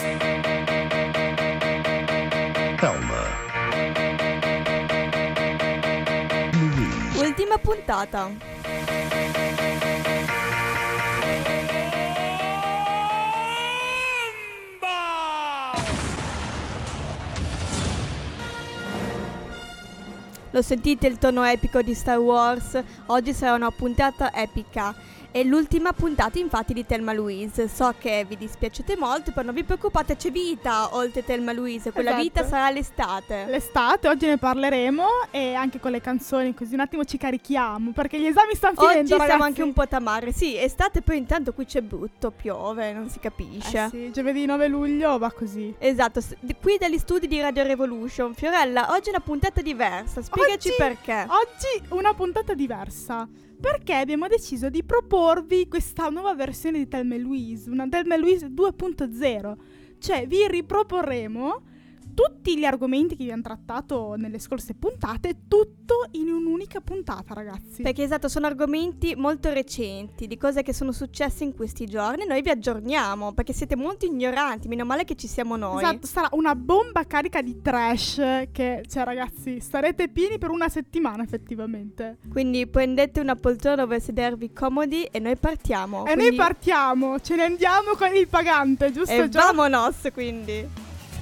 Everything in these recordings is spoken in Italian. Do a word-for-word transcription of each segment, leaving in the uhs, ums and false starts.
Thelma. Louise. Ultima puntata. Lo sentite il tono epico di Star Wars? Oggi sarà una puntata epica. È l'ultima puntata infatti di Thelma Louise. So che vi dispiacete molto, però non vi preoccupate, c'è vita oltre Thelma Louise. Quella Esatto. vita sarà l'estate. L'estate, oggi ne parleremo e anche con le canzoni, così un attimo ci carichiamo perché gli esami stanno finendo, Oggi ragazzi. siamo anche un po' tamare. Sì, estate, poi intanto qui c'è brutto, piove, non si capisce. Eh sì, giovedì nove luglio va così. Esatto, s- di- qui dagli studi di Radio Revolution. Fiorella, oggi è una puntata diversa, spiegaci Oggi- perché. Oggi una puntata diversa perché abbiamo deciso di proporvi questa nuova versione di Thelma e Louise, una Thelma e Louise due punto zero. Cioè vi riproporremo tutti gli argomenti che abbiamo trattato nelle scorse puntate, tutto in un'unica puntata, ragazzi. Perché esatto, sono argomenti molto recenti, di cose che sono successe in questi giorni. Noi vi aggiorniamo, perché siete molto ignoranti, meno male che ci siamo noi. Esatto, sarà una bomba carica di trash che, cioè ragazzi, starete pieni per una settimana effettivamente. Quindi prendete una poltrona dove sedervi comodi e noi partiamo. E Quindi- noi partiamo, ce ne andiamo con il pagante, giusto E Gio? vamonos, quindi.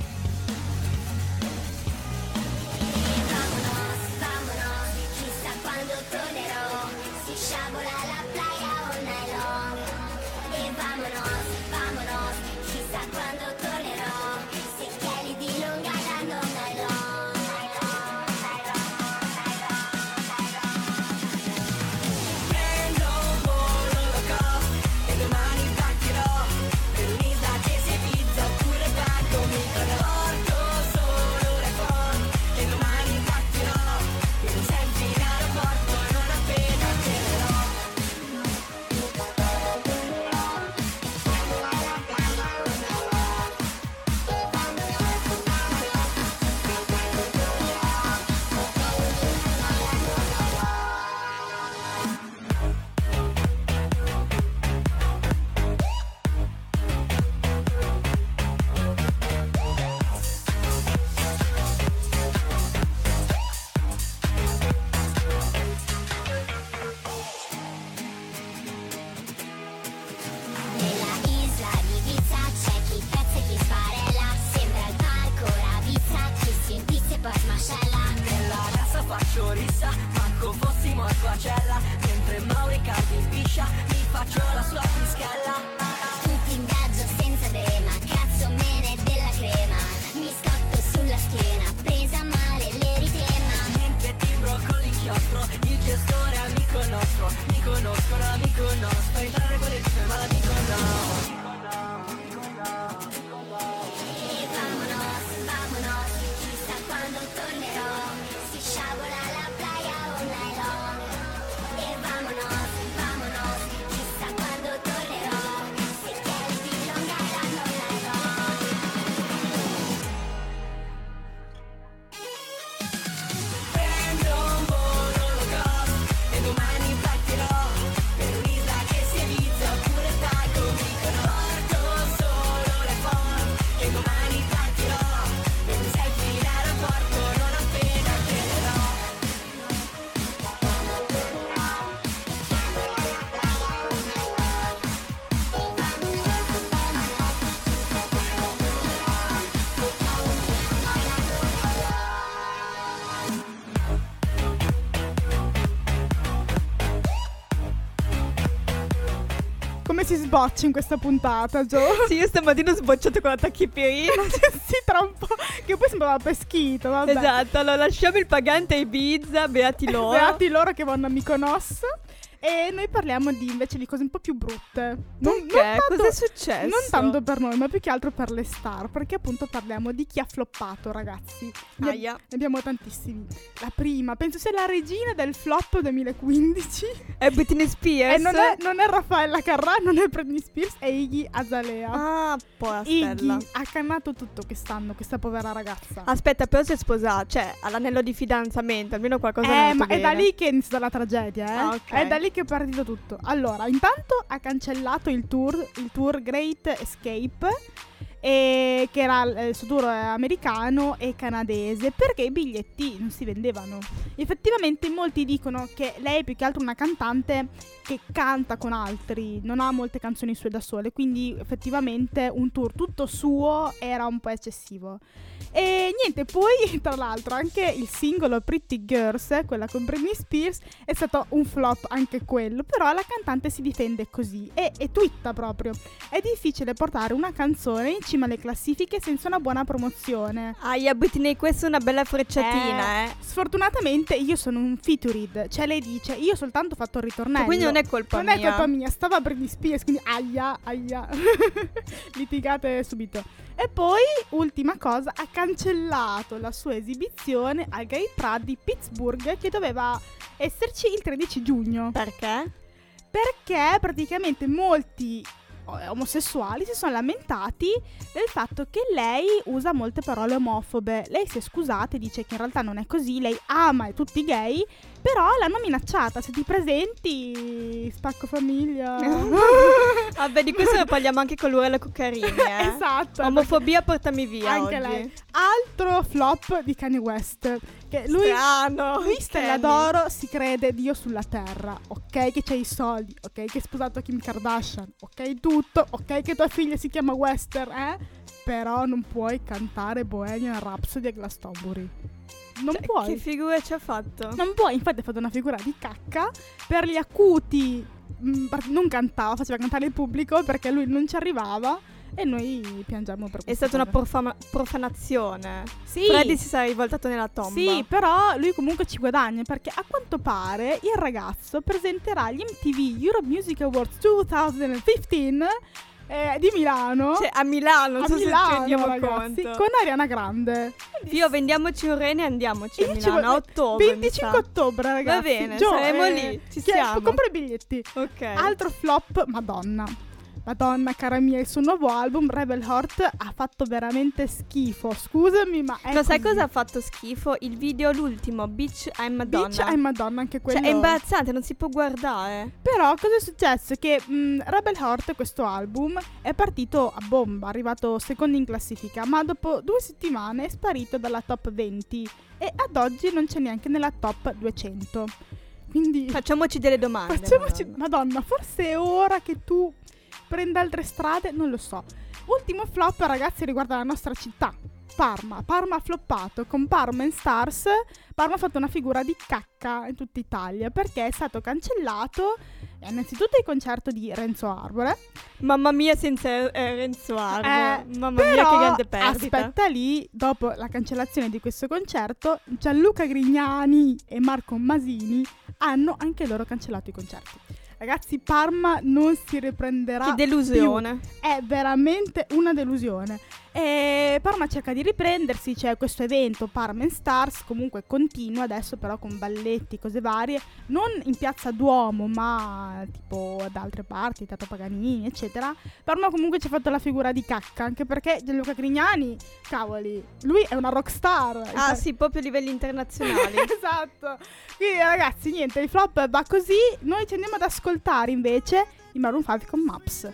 Come si sboccia in questa puntata, Gio? Sì, io stamattina ho sbocciato con la tachipirina. Sì, tra un po', che poi sembrava peschito, vabbè. Esatto, allora lasciamo il pagante a Ibiza, beati loro. Beati loro che vanno a Mykonos. E noi parliamo di invece di cose un po' più brutte. Non, Perché? non tanto- Cos'è successo? Non tanto per noi, ma più che altro per le star. Perché appunto parliamo di chi ha floppato, ragazzi. Ne, Aia. ne abbiamo tantissimi. La prima, penso sia la regina del flop duemilaquindici. È Britney Spears? E non è, non è Raffaella Carrà, non è Britney Spears, è Iggy Azalea. Ah, poi Iggy stella. ha cannato tutto quest'anno, questa povera ragazza. Aspetta, però si è sposata, cioè all'anello di fidanzamento, almeno qualcosa è Eh, venuto ma è da bene. lì che è iniziata la tragedia, eh. Ah, ok. È da lì che è partito tutto. Allora, intanto ha cancellato il tour, il tour Great Escape. e che era il suo tour americano e canadese, perché i biglietti non si vendevano. Effettivamente molti dicono che lei è più che altro una cantante che canta con altri, non ha molte canzoni sue da sole, quindi effettivamente un tour tutto suo era un po' eccessivo. E niente, poi tra l'altro anche il singolo Pretty Girls, quella con Britney Spears, è stato un flop anche quello, però la cantante si difende così e, e twitta proprio: è difficile portare una canzone in cima alle classifiche senza una buona promozione. Aia Britney, questa è una bella frecciatina, eh, eh. Sfortunatamente io sono un featured, cioè lei dice io ho soltanto fatto il ritornello, quindi non è colpa non mia. Non è colpa mia, stava Britney Spears, quindi aia, aia. Litigate subito. E poi, ultima cosa, ha cancellato la sua esibizione al Gay Pride di Pittsburgh, che doveva esserci il tredici giugno. Perché? Perché praticamente molti omosessuali si sono lamentati del fatto che lei usa molte parole omofobe. Lei si è scusata e dice che in realtà non è così, lei ama tutti i gay, però l'hanno minacciata: se ti presenti spacco famiglia. Vabbè, di questo ne parliamo anche con l'Urela Cuccarini, eh. Esatto. Omofobia, portami via anche oggi. lei. Altro flop di Kanye West, che lui, Strano, lui Stella Kenny. d'Oro si crede Dio sulla terra, ok che c'hai i soldi, ok che hai sposato Kim Kardashian, ok tutto, ok che tua figlia si chiama Wester, eh? Però non puoi cantare Bohemian Rhapsody a Glastonbury. Non Cioè, puoi. che figura ci ha fatto? Non puoi, infatti ha fatto una figura di cacca. Per gli acuti mh, non cantava, faceva cantare il pubblico perché lui non ci arrivava e noi piangiamo per questo. È stata una profama- profanazione. Sì. Freddy si sarà rivoltato nella tomba. Sì, però lui comunque ci guadagna, perché a quanto pare il ragazzo presenterà gli M T V Europe Music Awards duemilaquindici eh, di Milano. Cioè, a Milano, non a so Milano, se ci rendiamo ragazzi, conto. con Ariana Grande. Fio, vendiamoci un rene e andiamoci E a io ci Milano a vo- ottobre. mi venticinque sa. ottobre, ragazzi. Va bene, Gio, saremo eh, lì, ci chi è- siamo. Compra i biglietti. Ok. Altro flop, Madonna. Madonna, cara mia, il suo nuovo album Rebel Heart ha fatto veramente schifo. Scusami, ma è No, sai così. cosa ha fatto schifo? Il video, l'ultimo, Bitch I'm Madonna. Bitch, è Madonna, anche quello. Cioè, è imbarazzante, non si può guardare. Però cosa è successo? Che mh, Rebel Heart, questo album, è partito a bomba, è arrivato secondo in classifica, ma dopo due settimane è sparito dalla top venti e ad oggi non c'è neanche nella top duecento. Quindi Facciamoci delle domande. facciamoci... Madonna. Madonna, forse è ora che tu prenda altre strade, non lo so. Ultimo flop, ragazzi, riguarda la nostra città, Parma. Parma ha floppato con Parma and Stars. Parma ha fatto una figura di cacca in tutta Italia perché è stato cancellato eh, innanzitutto il concerto di Renzo Arbore. Mamma mia, senza eh, Renzo Arbo. Eh, Mamma però, mia, che grande perdita. aspetta lì, dopo la cancellazione di questo concerto, Gianluca Grignani e Marco Masini hanno anche loro cancellato i concerti. Ragazzi, Parma non si riprenderà Che delusione. più. È veramente una delusione. E Parma cerca di riprendersi, c'è questo evento Parma and Stars, comunque continua adesso però con balletti, cose varie, non in Piazza Duomo ma tipo da altre parti, Teatro Paganini eccetera. Parma comunque ci ha fatto la figura di cacca, anche perché Gianluca Grignani, cavoli, lui è una rockstar. Ah sì, proprio a livelli internazionali. Esatto. Quindi ragazzi, niente, il flop va così. Noi ci andiamo ad ascoltare invece i Maroon cinque con Maps.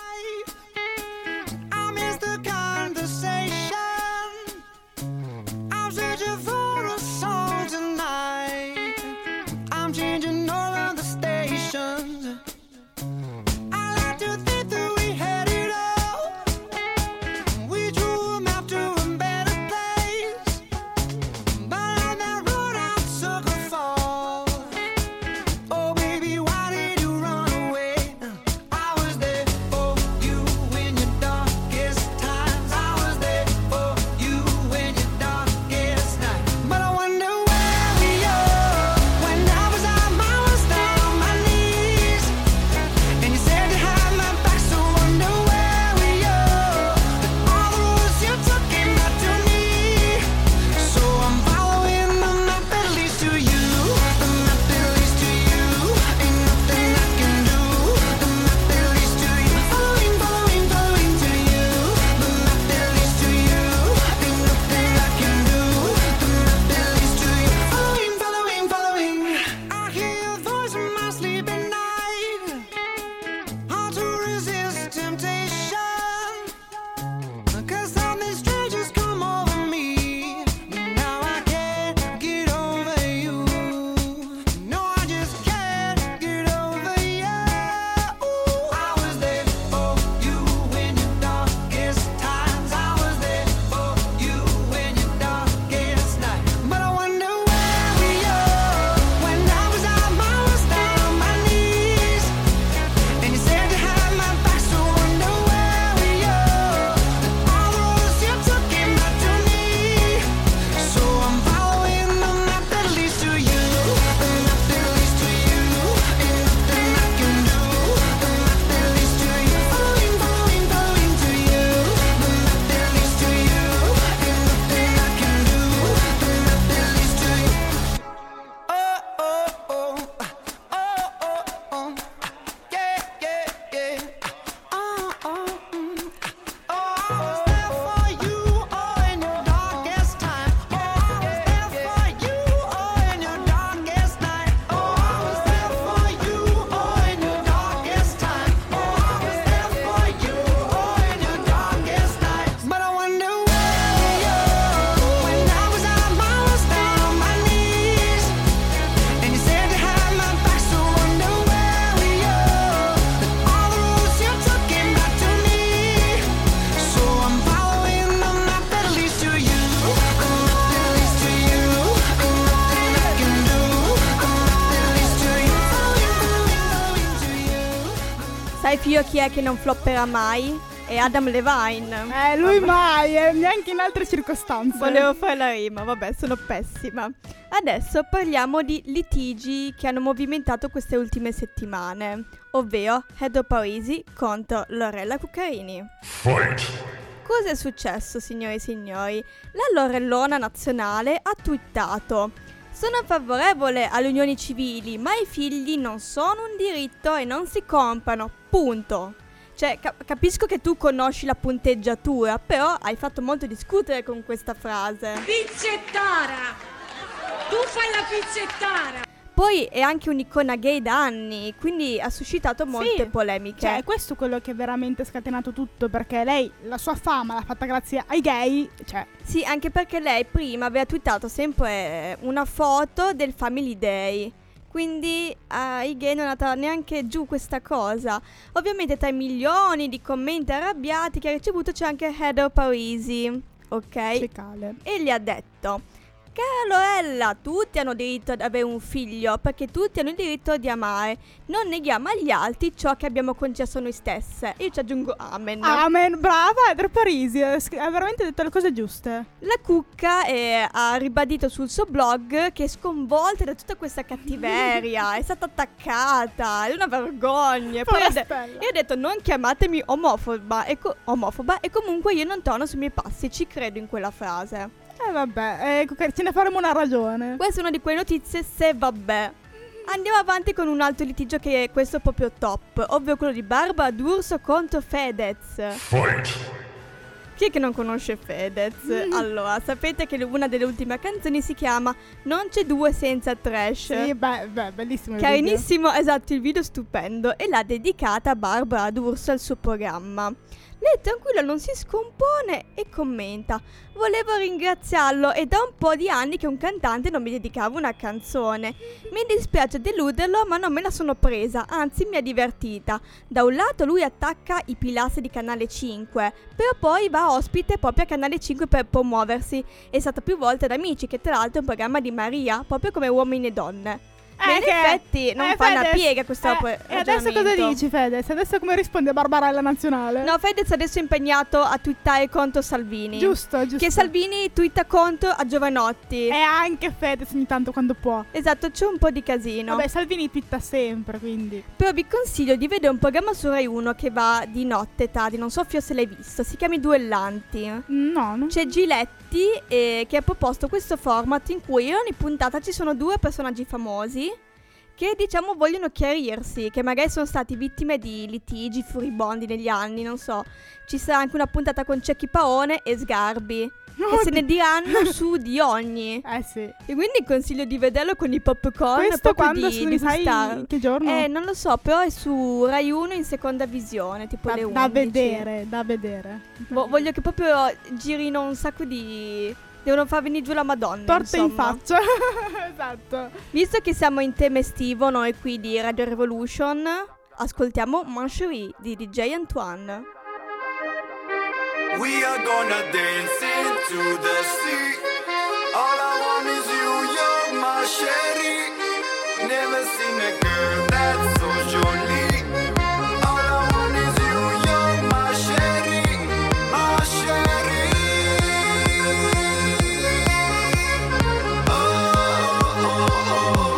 I miss the conversation. I'm searching for a song tonight. I'm changing all of the stations. I like to think that we had it all. We drew a map to a better place. But on that road I took a fall. Oh baby, why did you run away? I was there for Nel figlio chi è che non flopperà mai? È Adam Levine. Eh, lui Vabbè. mai, eh, neanche in altre circostanze. Volevo fare la rima, vabbè, sono pessima. Adesso parliamo di litigi che hanno movimentato queste ultime settimane, ovvero Edo Parisi contro Lorella Cuccarini. Cosa è successo, signori e signori? La Lorellona nazionale ha twittato: sono favorevole alle unioni civili, ma i figli non sono un diritto e non si comprano, punto. Cioè, cap- capisco che tu conosci la punteggiatura, però hai fatto molto discutere con questa frase. Pizzettara! Tu fai la pizzettara! Poi è anche un'icona gay da anni, quindi ha suscitato molte Sì. polemiche. Cioè, è questo quello che ha veramente scatenato tutto, perché lei la sua fama l'ha fatta grazie ai gay, cioè. Sì, anche perché lei prima aveva twittato sempre una foto del Family Day. Quindi ai gay non è andata neanche giù questa cosa. Ovviamente tra i milioni di commenti arrabbiati che ha ricevuto c'è anche Heather Parisi, ok? Cecale. E gli ha detto: cara Lorella, tutti hanno diritto ad avere un figlio, perché tutti hanno il diritto di amare. Non neghiamo agli altri ciò che abbiamo concesso a noi stesse. Io ci aggiungo amen. Amen, brava, Heather Parisi, ha sc- ha veramente detto le cose giuste. La Cucca eh, ha ribadito sul suo blog che è sconvolta da tutta questa cattiveria, è stata attaccata, è una vergogna. Poi ha de- Stella. io ho detto: non chiamatemi omofoba e, co- omofoba e comunque io non torno sui miei passi, ci credo in quella frase. Eh vabbè, ecco che ce ne faremo una ragione. Questa è una di quelle notizie, se vabbè. Andiamo avanti con un altro litigio che è questo proprio top, ovvero quello di Barbara D'Urso contro Fedez. Chi è che non conosce Fedez? Allora, sapete che una delle ultime canzoni si chiama Non c'è due senza trash. Sì, beh, beh, bellissimo il video. Carinissimo, esatto, il video stupendo, e l'ha dedicata a Barbara D'Urso al suo programma. Lei tranquilla non si scompone e commenta: volevo ringraziarlo, è da un po' di anni che un cantante non mi dedicava una canzone. Mi dispiace deluderlo, ma non me la sono presa, anzi mi ha divertita. Da un lato lui attacca i pilastri di Canale cinque, però poi va ospite proprio a Canale cinque per promuoversi. È stata più volte ad Amici, che tra l'altro è un programma di Maria, proprio come Uomini e Donne. Ma in che- effetti non eh, fa una Fedez, piega questo eh, po- E adesso cosa ragionamento. dici, Fedez? Adesso come risponde Barbarella Nazionale? No, Fedez adesso è impegnato a twittare contro Salvini. Giusto, giusto. Che Salvini twitta contro a Giovanotti. E anche Fedez ogni tanto quando può. Esatto, c'è un po' di casino. Vabbè, Salvini twitta sempre, quindi. Però vi consiglio di vedere un programma su Rai uno che va di notte tardi, non so Fio se l'hai visto, si chiama I Duellanti. No, non C'è Giletti eh, che ha proposto questo format in cui in ogni puntata ci sono due personaggi famosi che diciamo vogliono chiarirsi, che magari sono stati vittime di litigi furibondi negli anni, non so. Ci sarà anche una puntata con Cecchi Paone e Sgarbi, e se ne diranno su di ogni. Eh sì. E quindi consiglio di vederlo con i popcorn. Questo proprio quando di, se ne di sai gustare. che giorno? Eh, non lo so, però è su Rai uno in seconda visione, tipo da, le undici. da vedere, da vedere. Vo- voglio che proprio girino un sacco di... Devono far venire giù la Madonna, Torte in insomma. faccia. Esatto. Visto che siamo in tema estivo, noi qui di Radio Revolution, ascoltiamo Mancherie di D J Antoine. We are gonna dance into the sea. All I want is you, you're my sherry. Never seen a girl that's so jolie. All I want is you, you're my sherry, my sherry. Oh, oh, oh.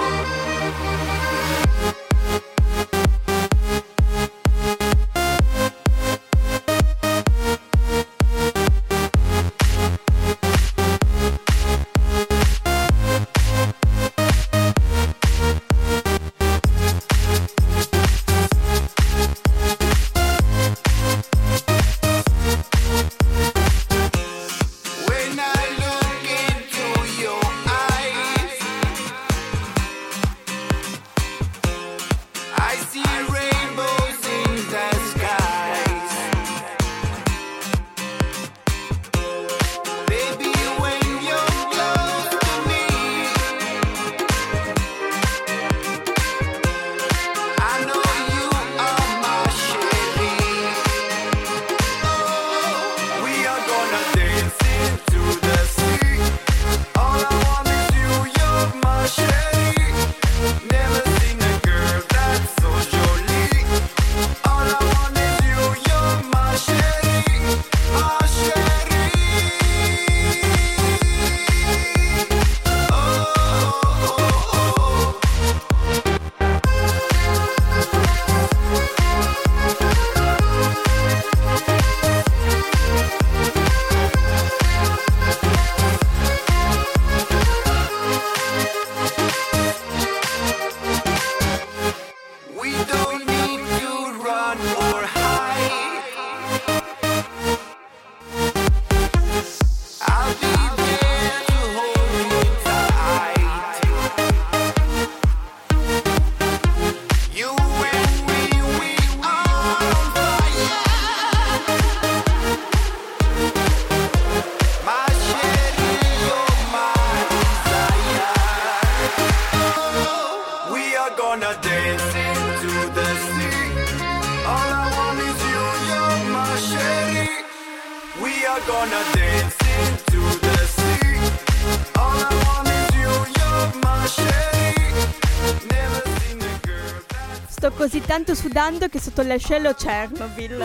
are gonna dance into the sea. All I want is you, you're my shade. Never seen a girl that's... Sto così tanto sudando che sotto l'ascello Chernobyl.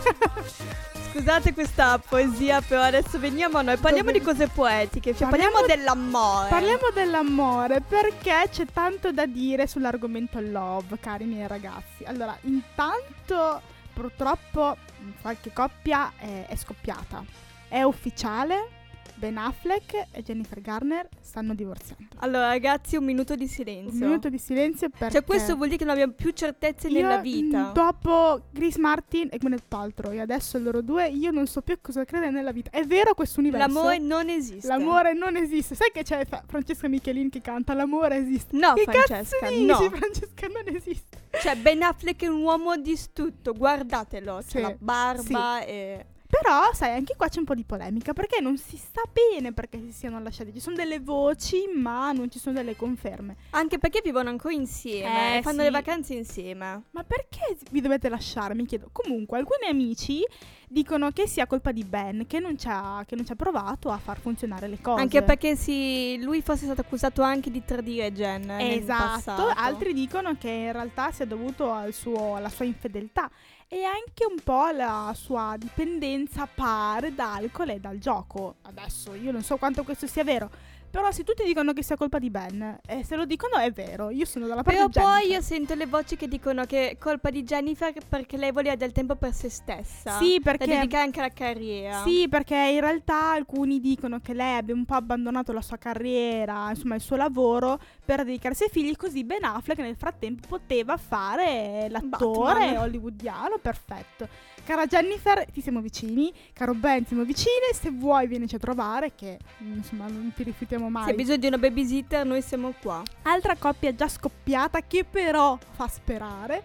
Scusate questa poesia, però adesso veniamo a noi. Parliamo Dove- di cose poetiche, cioè Parliamo- parliamo, dell'amore. Parliamo dell'amore perché c'è tanto da dire sull'argomento love, cari miei ragazzi. Allora, intanto purtroppo qualche coppia è, è scoppiata. È ufficiale, Ben Affleck e Jennifer Garner stanno divorziando. Allora ragazzi, un minuto di silenzio. Un minuto di silenzio perché Cioè questo vuol dire che non abbiamo più certezze io, nella vita. mh, dopo Chris Martin e Gwyneth Paltrow e adesso loro due, io non so più cosa credere nella vita. È vero questo universo? L'amore non esiste. L'amore non esiste. Sai che c'è Fra- Francesca Michelin che canta l'amore esiste? No, che Francesca, cazzo dici? no. Francesca non esiste. Cioè Ben Affleck è un uomo distrutto, guardatelo. Sì, C'è la barba e... Però, sai, anche qua c'è un po' di polemica perché non si sa bene perché si siano lasciati. Ci sono delle voci, ma non ci sono delle conferme. Anche perché vivono ancora insieme, Eh, e fanno sì. le vacanze insieme. Ma perché vi dovete lasciare? Mi chiedo. Comunque, alcuni amici dicono che sia colpa di Ben, che non ci ha, che non ci ha provato a far funzionare le cose. Anche perché sì, lui fosse stato accusato anche di tradire Jen eh, nel Esatto, passato. altri dicono che in realtà sia dovuto al suo, alla sua infedeltà e anche un po' alla sua dipendenza pare da alcol e dal gioco. Adesso io non so quanto questo sia vero, però se tutti dicono che sia colpa di Ben e se lo dicono è vero, io sono dalla parte Però di poi Jennifer. io sento le voci che dicono che è colpa di Jennifer perché lei voleva del tempo per se stessa. Sì, perché- Da dedicare anche alla carriera. Sì, perché in realtà alcuni dicono che lei abbia un po' abbandonato la sua carriera, insomma il suo lavoro, per dedicarsi ai figli, così Ben Affleck nel frattempo poteva fare l'attore Batman. hollywoodiano perfetto. Cara Jennifer, ti siamo vicini, caro Ben, siamo vicini, se vuoi vienici a trovare, che insomma non ti rifiutiamo mai. Se hai bisogno di una babysitter noi siamo qua. Altra coppia già scoppiata che però fa sperare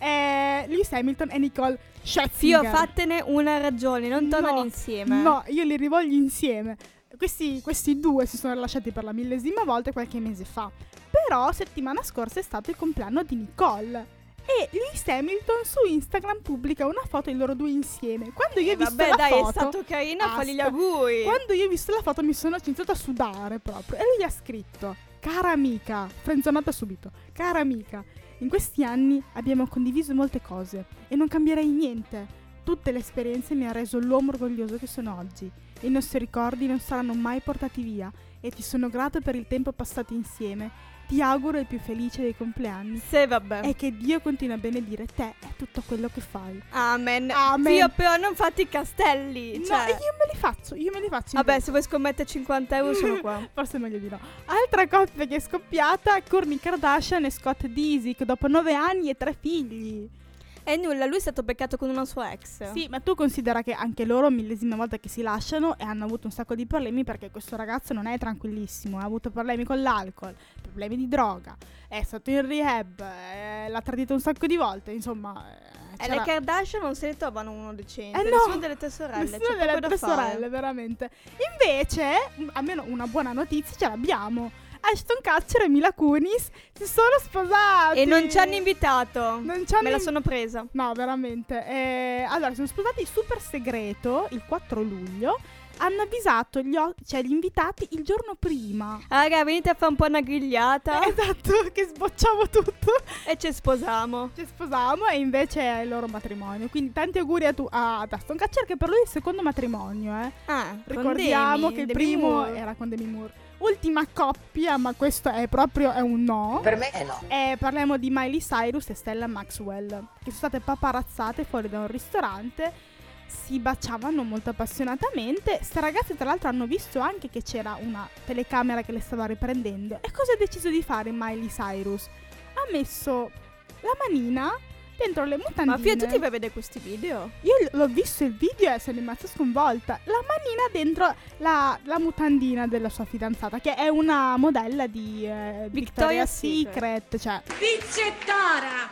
è Lewis Hamilton e Nicole Scherzinger. Fio, fattene una ragione, non tornano No, insieme. No, io li rivoglio insieme. Questi, questi due si sono lasciati per la millesima volta qualche mese fa. Però settimana scorsa è stato il compleanno di Nicole. E Lewis Hamilton su Instagram pubblica una foto di loro due insieme. Quando io ho Eh, visto vabbè, la dai, foto, è stato carino, fagli gli Aspetta. auguri. Quando io ho visto la foto mi sono iniziato a sudare proprio. E lui gli ha scritto: cara amica, frenzonata subito. Cara amica, in questi anni abbiamo condiviso molte cose e non cambierei niente. Tutte le esperienze mi hanno reso l'uomo orgoglioso che sono oggi. I nostri ricordi non saranno mai portati via e ti sono grato per il tempo passato insieme. Ti auguro il più felice dei compleanni Sì, vabbè. e che Dio continui a benedire te e tutto quello che fai. Amen. Amen. Fio, però non fate i castelli. No, Cioè... io me li faccio, io me li faccio. Vabbè, invece. se vuoi scommettere cinquanta euro sono qua. Forse è meglio di no. Altra coppia che è scoppiata, Kourtney Kardashian e Scott Disick, dopo nove anni e tre figli. E nulla, lui è stato beccato con una sua ex. Sì, ma tu considera che anche loro millesima volta che si lasciano e hanno avuto un sacco di problemi perché questo ragazzo non è tranquillissimo, ha avuto problemi con l'alcol, problemi di droga, è stato in rehab, eh, l'ha tradito un sacco di volte, insomma... eh, E c'era- le Kardashian non se ne trovano uno decente. Eh no, Nessuno delle tre sorelle. Nessuna c'è delle poco da tre fare. sorelle, veramente. Invece, m- almeno una buona notizia ce l'abbiamo. Ashton Kutcher e Mila Kunis si sono sposati. E non ci hanno invitato. Non ci hanno Me la in- sono presa. No, veramente. Eh, allora, sono sposati super segreto il quattro luglio. Hanno avvisato gli, o- cioè, gli invitati il giorno prima. Ah, raga, venite a fare un po' una grigliata. Esatto, che sbocciamo tutto. E ci sposiamo. Ci sposavamo e invece è il loro matrimonio. Quindi tanti auguri a tu- a ad Ashton Kutcher, che per lui è il secondo matrimonio, eh. Ah, Ricordiamo con che il Demi, Demi primo Moore. era con Demi Moore. Ultima coppia, ma questo è proprio è un no. Per me è no. Eh, parliamo di Miley Cyrus e Stella Maxwell, che sono state paparazzate fuori da un ristorante. Si baciavano molto appassionatamente. Ste ragazze tra l'altro hanno visto anche che c'era una telecamera che le stava riprendendo. E cosa ha deciso di fare Miley Cyrus? Ha messo la manina dentro le mutandine. Ma Fio, tu ti vai a vedere questi video? Io l- l'ho visto il video e sono rimasta sconvolta. La manina dentro la, la mutandina della sua fidanzata, che è una modella di eh, Victoria's Victoria's Secret. Secret. Cioè, Pizzettara!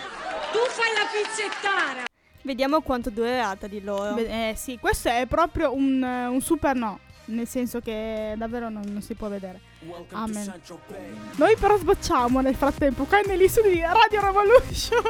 Tu fai la pizzettara! Vediamo quanto durerà di loro. beh, eh, sì, questo è proprio un, eh, un super no. Nel senso che davvero non, non si può vedere. Amen. Noi però sbocciamo nel frattempo qua negli studi di Radio Revolution.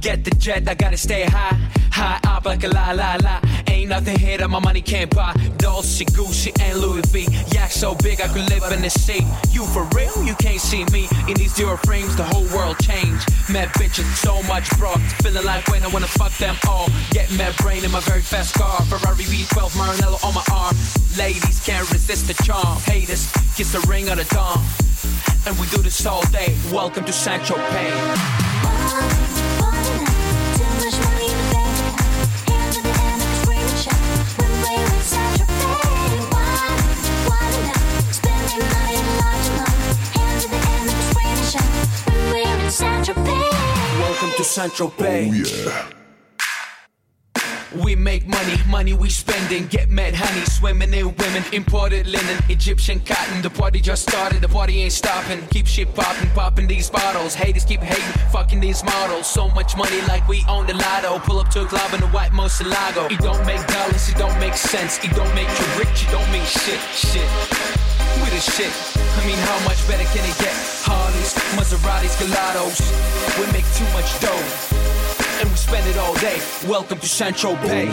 get the jet, I gotta stay high, high up like a la la la. Ain't nothing here that my money can't buy. Dolce, Gucci, and Louis V. Yak so big I could live in the sea. You for real? You can't see me in these zero frames. The whole world changed. Mad bitches, so much broke. Feeling like when I wanna fuck them all. Get mad brain in my very fast car. Ferrari V twelve Maranello on my arm. Ladies can't resist the charm. Haters kiss the ring of the dawn. And we do this all day. Welcome to Saint-Tropez. Welcome to Saint-Tropez. Oh yeah. We make money, money we spending. Get mad honey, swimming in women. Imported linen, Egyptian cotton. The party just started, the party ain't stopping. Keep shit popping, popping these bottles. Haters keep hating, fucking these models. So much money like we own the lotto. Pull up to a club in a white Murcielago. It don't make dollars, it don't make sense. It don't make you rich, it don't mean shit, shit. We the shit, I mean how much better can it get? Harleys, Maseratis, Gelatos. We make too much dough and we spend it all day. Welcome to Saint-Tropez.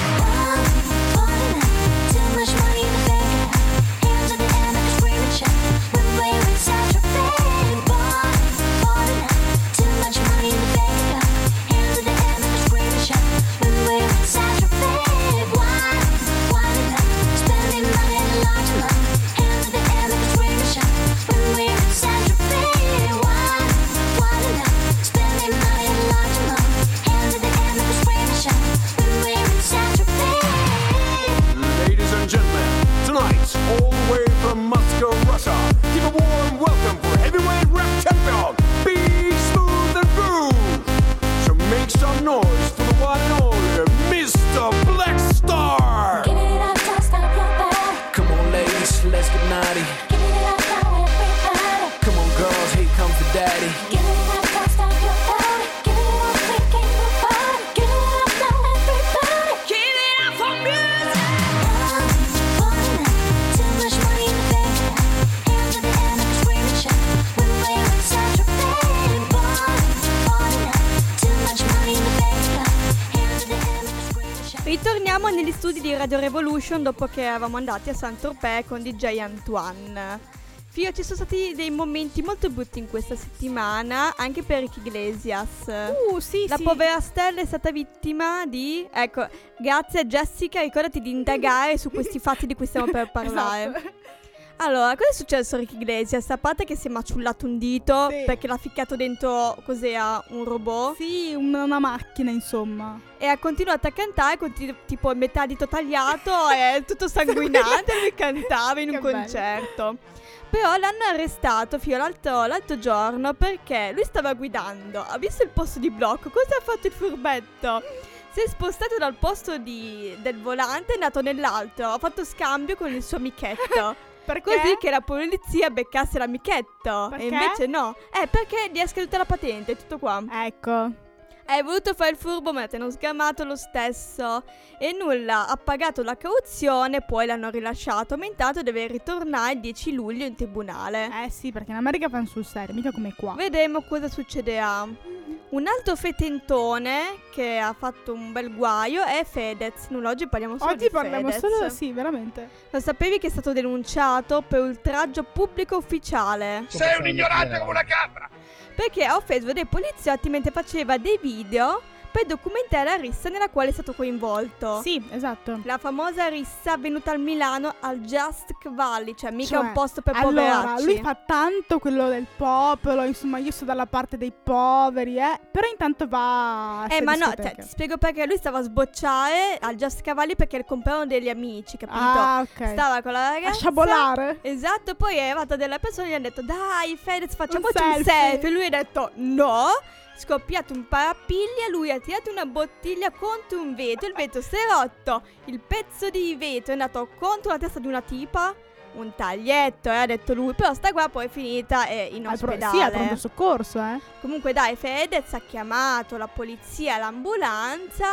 Ritorniamo negli studi di Radio Revolution dopo che eravamo andati a Saint-Tropez con D J Antoine. Fio, ci sono stati dei momenti molto brutti in questa settimana, anche per Ricky Iglesias. Uh, sì, La sì. povera Stella è stata vittima di... Ecco, grazie Jessica, ricordati di indagare su questi fatti di cui stiamo per parlare. Esatto. Allora, cosa è successo a Ricky Iglesias? A parte che si è maciullato un dito, Sì. perché l'ha ficcato dentro, cos'era, un robot. Sì, una, una macchina, insomma. E ha continuato a cantare con ti- tipo metà dito tagliato e tutto sanguinante. Lui cantava in un Che bello. concerto. Però l'hanno arrestato fino all'altro, l'altro giorno perché lui stava guidando, ha visto il posto di blocco. Cosa ha fatto il furbetto? Si è spostato dal posto di, del volante e è andato nell'altro. Ha fatto scambio con il suo amichetto. Perché? Così che la polizia beccasse l'amichetto. Perché? E invece no. Eh, perché gli è scaduta la patente, tutto qua. Ecco. Hai voluto fare il furbo ma ti hanno sgamato lo stesso. E nulla, ha pagato la cauzione, poi l'hanno rilasciato. Ma intanto deve ritornare il dieci luglio in tribunale. Eh sì, perché in America fanno sul serio, mica come qua. Vedremo cosa succederà. Un altro fetentone che ha fatto un bel guaio è Fedez. Nulla, oggi parliamo solo Oggi di parliamo Fedez. solo, sì, veramente. Lo sapevi che è stato denunciato per oltraggio pubblico ufficiale? Sei un ignorante come una capra! Perché ha offeso dei poliziotti mentre faceva dei video per documentare la rissa nella quale è stato coinvolto. Sì, esatto. La famosa rissa avvenuta a Milano al Just Valley, cioè mica Cioè, un posto per allora, poveracci. lui fa tanto quello del popolo, insomma, io sto dalla parte dei poveri, eh. Però intanto va a Eh ma no, discoteche. cioè, ti spiego perché lui stava a sbocciare al Just Cavalli perché compravano degli amici, capito? Ah, ok. Stava con la ragazza. A sciabolare. Esatto, poi è arrivata delle persone e gli hanno detto dai Fedez facciamoci Un un selfie. selfie. E lui ha detto no. Scoppiato un parapiglia, lui ha tirato una bottiglia contro un vetro, il vetro si è rotto, il pezzo di vetro è andato contro la testa di una tipa, un taglietto, eh, ha detto lui, però sta qua poi è finita eh, in Al pro- ospedale. sì, al pronto soccorso, eh. Comunque dai, Fedez ha chiamato la polizia, l'ambulanza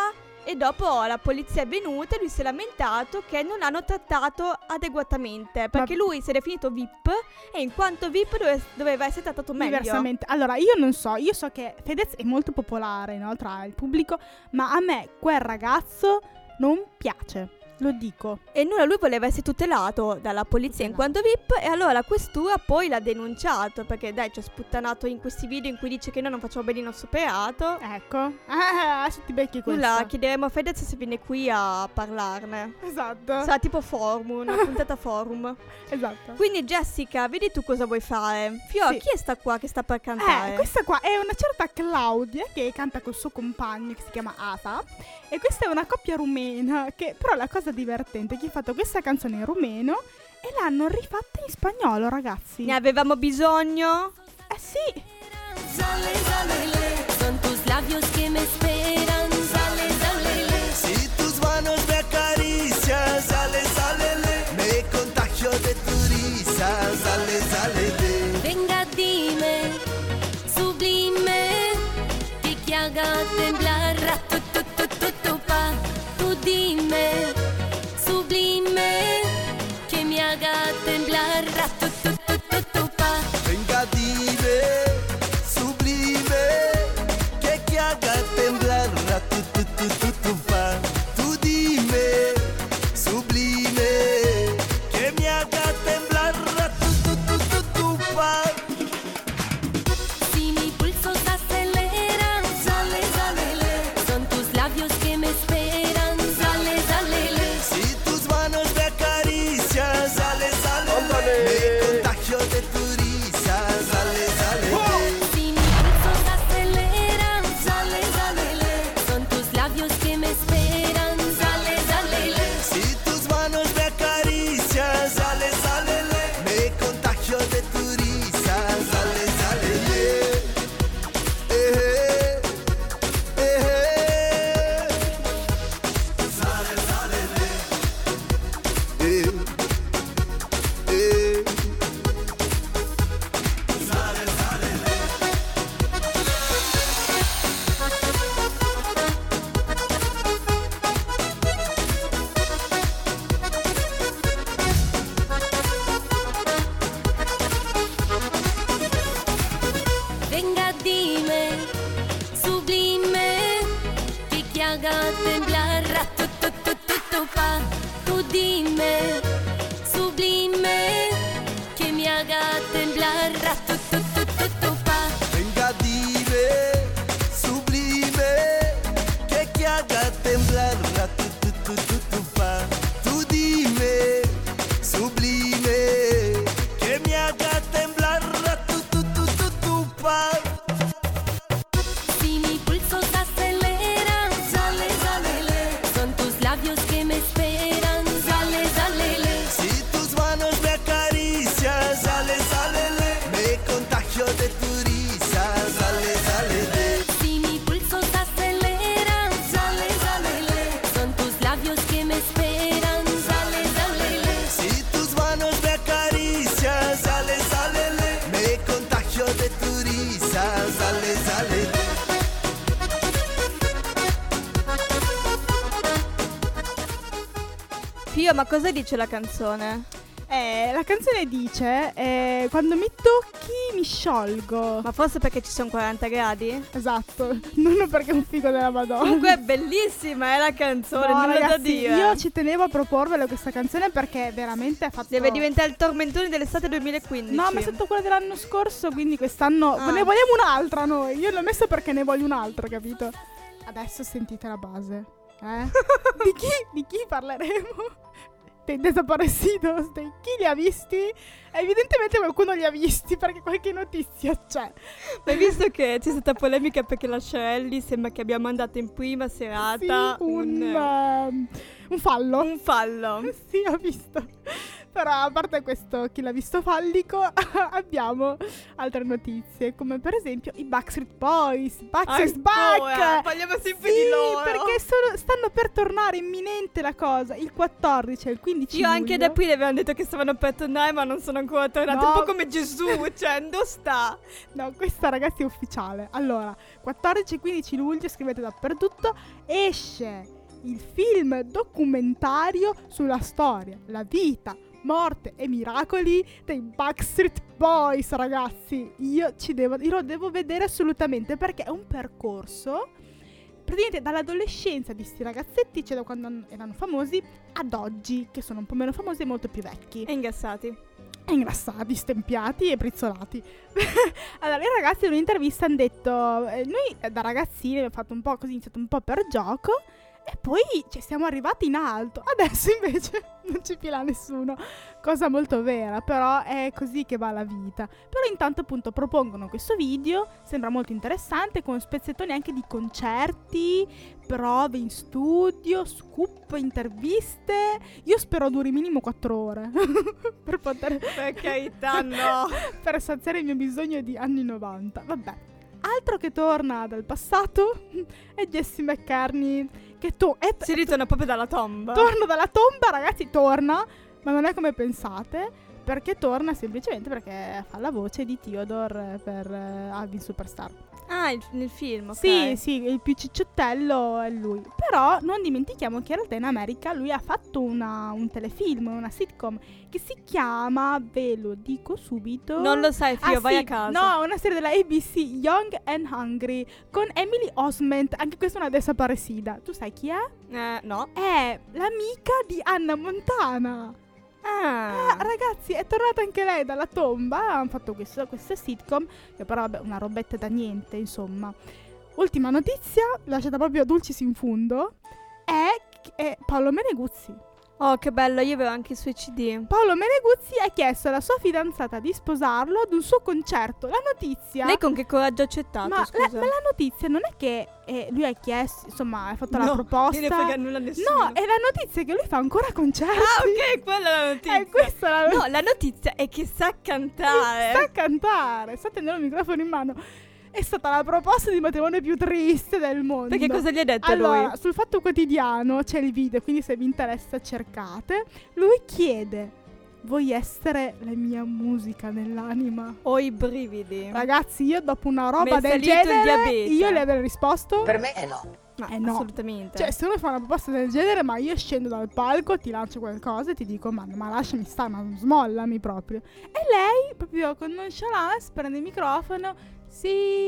E dopo la polizia è venuta e lui si è lamentato che non l'hanno trattato adeguatamente, perché lui si è definito V I P e in quanto V I P dove- doveva essere trattato meglio. Diversamente. Allora, io non so, io so che Fedez è molto popolare, no, tra il pubblico, ma a me quel ragazzo non piace. Lo dico. E nulla, lui voleva essere tutelato dalla polizia in quanto V I P e allora la questura poi l'ha denunciato perché dai ci ha sputtanato in questi video in cui dice che noi non facciamo bene il nostro operato. Ecco. Ah, adesso ti becchi questo. Nulla, chiederemo a Fedez se viene qui a parlarne. Esatto. Sarà tipo forum, una puntata forum. Esatto. Quindi Jessica, vedi tu cosa vuoi fare. Fiora, Sì. chi è sta qua che sta per cantare? Eh, questa qua è una certa Claudia che canta col suo compagno che si chiama Asa. E questa è una coppia rumena che però la cosa divertente è che ha fatto questa canzone in rumeno e l'hanno rifatta in spagnolo, ragazzi. Ne avevamo bisogno? Eh sì. Sale, salele, son tus labios que me esperan. Sale, salele. Si tus manos me acarician, sale, salele. Me contagio de tu risa, sale, salele. Venga, dime, sublime, que que haga temblar. Ra, tu, tu, tu, tu, tu, pa. Tú dime, sublime, que me haga temblar. Ra, tu, tu, tu, tu, tu, pa. Venga, dime, sublime, que que haga temblar, ra, tu, tu, tu, tu, tu, pa. Tú dime, sublime, que me haga temblar, ra, tu, tu, tu, tu, tu, pa. Si mi pulso se acelera, sale, salele, son tus labios que me esperan. Sale, salele. Si tus manos me acarician, sale, sale, me contagio de tu risa, sale, sale. Si mi pulso se acelera, sale, salele, son tus labios que me esperan. Sale, salele. Si tus manos me acarician, sale, sale, me contagio de tu risa, sale, sale. Eh, eh, eh. Sale, sale, eh, eh. Sale, sale. Venga, dime, sublime, que que haga temblar. Ra, tu, tu, tu, tu, tu, pa. Tú dime, sublime, que me haga temblar. Ra, tu, tu, tu, tu, tu, pa. Venga, dime, sublime, que que haga temblar, ra, tu, tu, tu, tu, tu, pa. Tú dime, sublime, que me haga temblar, ra, tu, tu, tu, tu, tu, pa. Si mi pulso se acelera, sale, salele, son tus labios que me esperan. Sale, salele. Si tus manos me acarician, sale, sale, me contagio de tu risa, sale, sale. Si mi pulso se acelera, sale, salele, son tus labios que me esperan. Sale, salele. Si tus manos me acarician, sale, sale, me contagio de tu risa, sale, sale. Fio, ma cosa dice la canzone? Eh, la canzone dice eh, quando mi tocchi mi sciolgo. Ma forse perché ci sono quaranta gradi? Esatto. Non perché è un figo della Madonna. Comunque è bellissima, è la canzone, No, nulla da ragazzi, dire. io ci tenevo a proporvela questa canzone perché veramente ha fatto. Deve diventare il tormentone dell'estate duemilaquindici. No, ma è stato quella dell'anno scorso, quindi quest'anno Ah. ne vogliamo un'altra noi. Io l'ho messa perché ne voglio un'altra, capito? Adesso sentite la base. Eh? di, chi, di chi parleremo? Dei desaparecidos, di chi li ha visti? Evidentemente qualcuno li ha visti perché qualche notizia c'è. Ma hai visto che c'è stata polemica perché la Shirley sembra che abbia mandato in prima serata Sì, un, un, ehm, un fallo. un fallo. Sì, ho visto. Però a parte questo, chi l'ha visto fallico, abbiamo altre notizie, come per esempio i Backstreet Boys. Backstreet Back! Parliamo sempre Sì, di loro. perché sono- stanno per tornare, imminente la cosa, il quattordici e il quindici Io luglio. anche da qui avevano detto che stavano per tornare, ma non sono ancora tornati. No. Un po' come Gesù, cioè, dove sta? No, questa ragazzi è ufficiale. Allora, quattordici e quindici luglio, scrivete dappertutto, esce il film documentario sulla storia, la vita, morte e miracoli dei Backstreet Boys, ragazzi. Io ci devo, io lo devo vedere assolutamente, perché è un percorso praticamente dall'adolescenza di sti ragazzetti, cioè da quando erano famosi, ad oggi, che sono un po' meno famosi e molto più vecchi. E ingassati. E ingrassati, stempiati e brizzolati. Allora, i ragazzi in un'intervista hanno detto, eh, noi eh, da ragazzini abbiamo fatto un po' così, iniziato un po' per gioco, e poi cioè, siamo arrivati in alto. Adesso invece non ci fila nessuno. Cosa molto vera, però è così che va la vita. Però intanto appunto propongono questo video, sembra molto interessante, con spezzettoni anche di concerti, prove in studio, scoop, interviste. Io spero duri minimo quattro ore per poter, Per carità, no. per saziare il mio bisogno di anni novanta. Vabbè. Altro che torna dal passato è Jessie McCartney, che to- è Si ritorna proprio dalla tomba. torna dalla tomba, ragazzi, torna, ma non è come pensate, perché torna semplicemente perché fa la voce di Theodore per uh, Alvin Superstar. Ah, il- nel film, ok. Sì, sì, il più cicciottello è lui. Però non dimentichiamo che in realtà in America lui ha fatto una, un telefilm, una sitcom che si chiama, ve lo dico subito. Non lo sai, Fio, Ah, vai sì, a casa. No, una serie della A B C, Young and Hungry, con Emily Osment, anche questa è una desaparecida. Tu sai chi è? Eh, no. È l'amica di Hannah Montana. Ah. Ah, ragazzi, è tornata anche lei dalla tomba. Hanno fatto questo, questa sitcom, che però vabbè, una robetta da niente, insomma. Ultima notizia, lasciata proprio dulcis in fundo, è, è Paolo Meneguzzi. Oh, che bello, io avevo anche i suoi C D. Paolo Meneguzzi ha chiesto alla sua fidanzata di sposarlo ad un suo concerto. La notizia... Lei con che coraggio ha accettato, ma, la, scusa? ma la notizia non è che eh, lui ha chiesto, insomma, ha fatto la No, proposta. non ne frega nulla a nessuno. No, è la notizia che lui fa ancora concerti. Ah, ok, quella è la notizia. Eh, questa è la No, la notizia è che sa cantare. Sa cantare, sta tenendo il microfono in mano. È stata la proposta di matrimonio più triste del mondo. Perché cosa gli ha detto allora, lui? sul Fatto Quotidiano c'è il video, quindi se vi interessa cercate. Lui chiede: vuoi essere la mia musica nell'anima? Ho i brividi. Ragazzi, io dopo una Mi roba è del salito il genere, diabete. io le avrei risposto: Per me è no. No, eh no. assolutamente. cioè, se uno fa una proposta del genere, ma io scendo dal palco, ti lancio qualcosa e ti dico: ma, ma lasciami stare, ma smollami proprio. E lei, proprio con nonchalance, prende il microfono. Sì,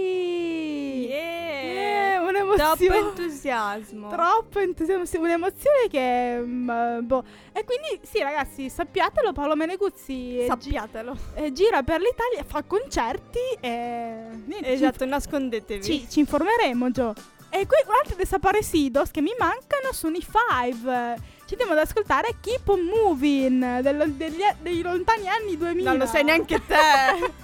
Yeah. Eh, un'emozione. Troppo entusiasmo. Troppo entusiasmo, sì, un'emozione che mm, boh. E quindi sì, ragazzi, sappiatelo, Paolo Meneguzzi eh, gi- Sappiatelo. eh, gira per l'Italia, fa concerti e niente, Esatto, nascondetevi. ci, ci, ci informeremo, Gio. E qui altri desaparecidos che mi mancano sono i Five. Ci andiamo ad ascoltare Keep on Moving del- degli, dei lontani anni duemila. Non lo sai neanche te.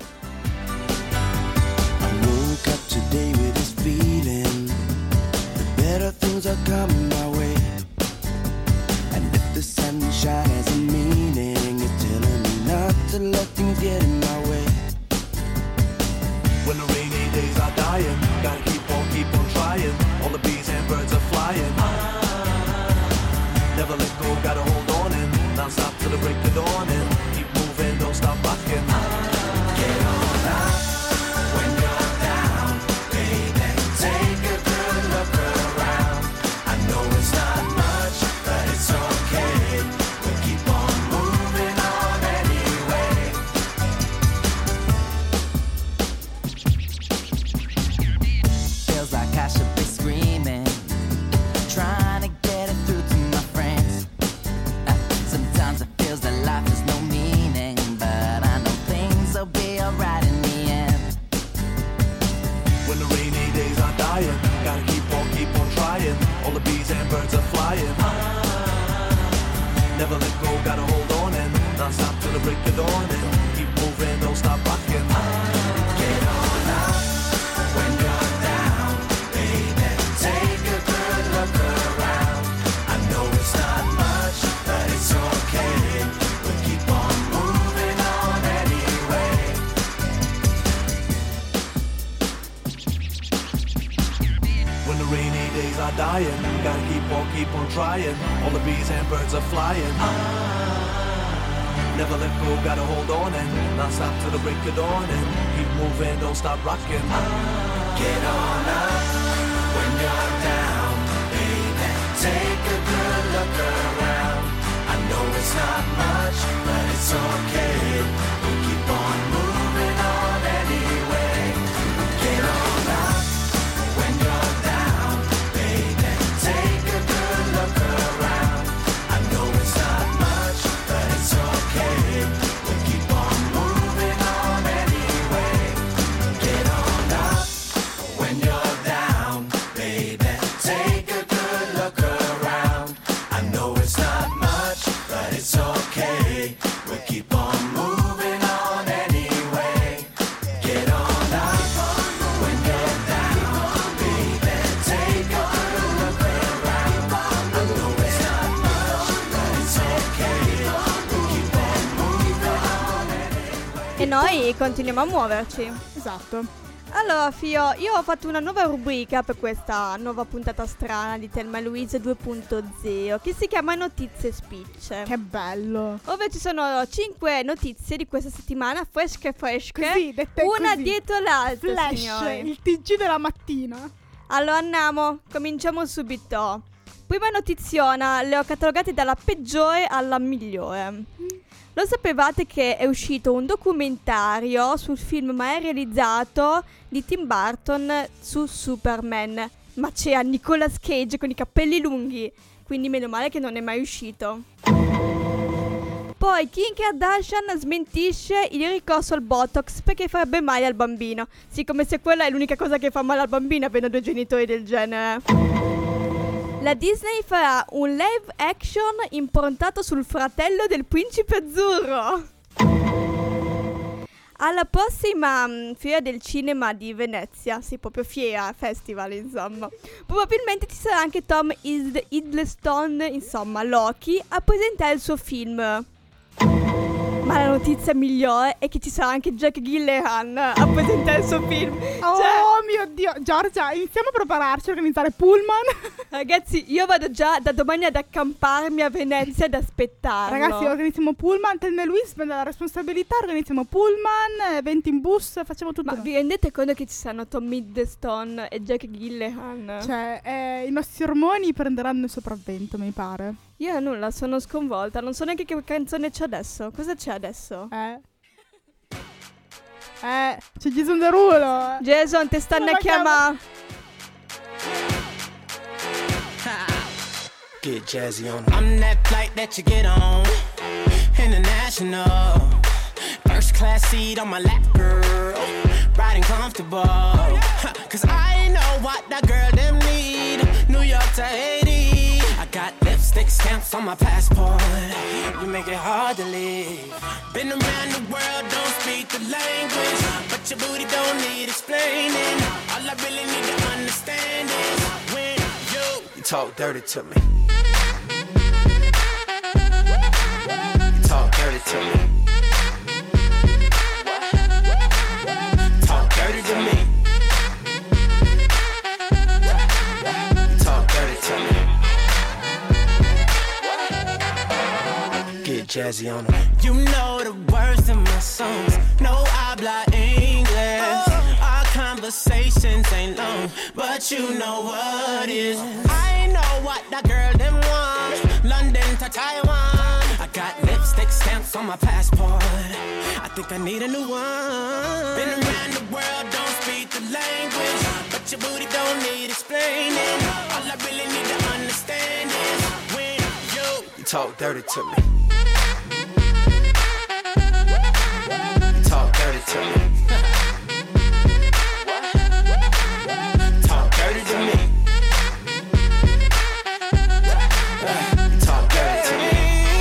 Woke up today with this feeling that better things are coming my way. And if the sunshine has a meaning, it's telling me not to let things get in my way. When the rainy days are dying, gotta keep on, keep on trying. All the bees and birds are flying. Never let go, gotta hold on and non stop till the break of dawn and keep moving, don't stop rocking. Get on up when you're down, baby. Take a good look around. I know it's not much, but it's okay. We'll keep on moving on anyway. Feels like I should be screaming, trying to get it through to my friends. Uh, sometimes it feels that life has no meaning, but I know things will be alright in the end. When the rainy days are dying, gotta keep on, keep on trying. All the bees and birds are flying. Never let go, gotta hold on and non stop till the break of dawn and keep moving, don't stop rocking. Get on up when you're down, baby. Take a good look around. I know it's not much, but it's okay. We'll keep on trying. All the bees and birds are flying. Never let go, gotta hold on and not stop till the break of dawn and keep moving, don't stop rocking. Get on up when you're down, baby. Take a good look around. I know it's not much, but it's okay. We'll keep on moving on anyway. Get on up when you're down, baby. Take a good look around. I know it's not much, but it's okay. We'll keep on moving on anyway. Get on up when you're down, baby. Take a good look around. I know it's not much, but it's okay. We'll keep on moving on anyway. Get on up when you're down, baby. Take a good look around. I know it's not much, but it's okay. We'll keep on moving on anyway. E noi continuiamo a muoverci. Esatto. Allora Fio, io ho fatto una nuova rubrica per questa nuova puntata strana di Thelma e Louise due punto zero che si chiama Notizie Spicce. Che bello. Dove ci sono cinque notizie di questa settimana, fresche fresche, Così, dette una così. dietro l'altra, Flash, signori. il T G della mattina. Allora andiamo, cominciamo subito. Prima notiziona, le ho catalogate dalla peggiore alla migliore. Lo sapevate che è uscito un documentario sul film mai realizzato di Tim Burton su Superman? Ma c'è Nicolas Cage con i capelli lunghi, quindi meno male che non è mai uscito. Poi Kim Kardashian smentisce il ricorso al Botox perché farebbe male al bambino. Sì, come se quella è l'unica cosa che fa male al bambino avendo due genitori del genere. La Disney farà un live action improntato sul fratello del principe azzurro. Alla prossima mh, fiera del cinema di Venezia, sì, proprio fiera, festival, insomma. Probabilmente ci sarà anche Tom Hidd- Hiddleston, insomma, Loki, a presentare il suo film. Ma la notizia migliore è che ci sarà anche Jack Gyllenhaal a presentare il suo film. Oh Cioè, mio Dio, Giorgia, iniziamo a prepararci a organizzare pullman. ragazzi, io vado già da domani ad accamparmi a Venezia ad aspettarlo. Ragazzi, organizziamo pullman. Thelma e Louise prende la responsabilità, organizziamo pullman, eventi in bus, facciamo tutto. Ma noi. vi rendete conto che ci saranno Tom Hiddleston e Jack Gyllenhaal? Cioè, eh, i nostri ormoni prenderanno il sopravvento, mi pare. Io nulla, sono sconvolta. Non so neanche che canzone c'è adesso. Cosa c'è adesso? Eh? Eh, c'è Jason Derulo. Jason, ti stanno a chiamare. Get jazzy on I'm that flight that you get on, international. First class seat on my lap, girl. Riding comfortable. Cause I know what that girl them need. New York to Haiti. I got lipstick stamps on my passport. You make it hard to leave. Been around the world, don't speak the language, but your booty don't need explaining. All I really need to understand is when you You talk dirty to me. You talk dirty to me. Talk dirty to me. You talk dirty to me. Get jazzy on them. You know the words in my songs. No habla English. Our conversations ain't long, but you know what is. I know what that girl them want. London to Taiwan. I got lipstick stamps on my passport. I think I need a new one. Been around the world, don't speak the language, but your booty don't need explaining. All I really need to understand is when you You talk dirty to me. Talk dirty to me. Talk dirty to me. Talk dirty to me.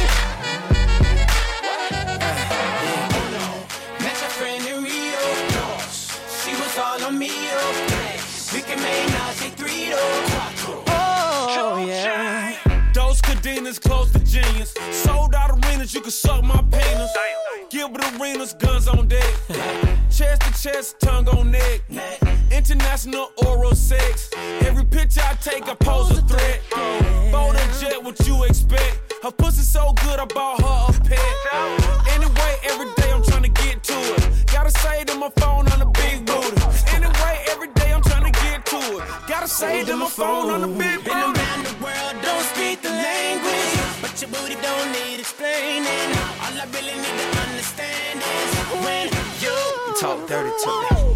met your friend in Rio. She was all on me, oh. We can make now say three, oh. Oh, yeah. Those cadenas close to genius. Sold out arenas, you can suck my penis. Gilbert Arenas, guns on deck. Chest to chest, tongue on neck. International oral sex. Every picture I take, I pose a threat. Bold and jet, what you expect? Her pussy so good, I bought her a pet. Anyway, every day I'm trying to get to it. Gotta say to my phone on the big booty. Anyway, every day I'm trying to get to it. Gotta say to my phone on the big booty. Been around the world, don't speak the language, but your booty don't need explaining. All I really need to understand is when you Talk dirty to me.